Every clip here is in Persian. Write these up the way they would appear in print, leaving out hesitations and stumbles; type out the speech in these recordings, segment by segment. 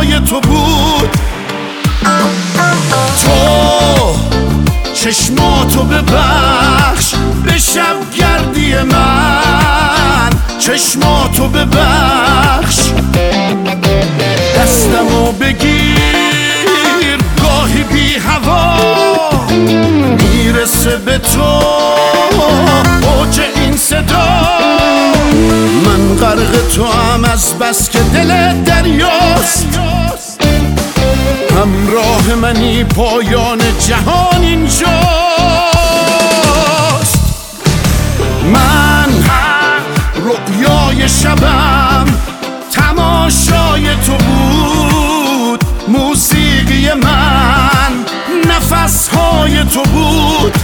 های تو بود. تو چشماتو ببخش به شبگردی من، چشماتو ببخش، دستمو بگیر گاهی بی هوا میرسه به تو اوج این صدا. من غرق تو هم از بس که دل دریاست، همراه منی پایان جهان اینجاست. من رؤیای شبم تماشای تو بود، موسیقی من نفسهای تو بود.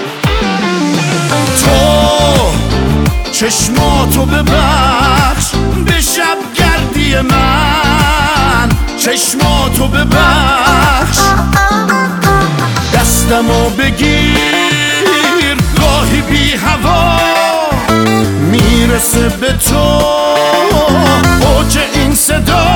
تو چشماتو ببخش به شبگردی من، چشماتو ببخش، دستمو بگیر گاهی بی هوا میرسه به تو اوج این صدا.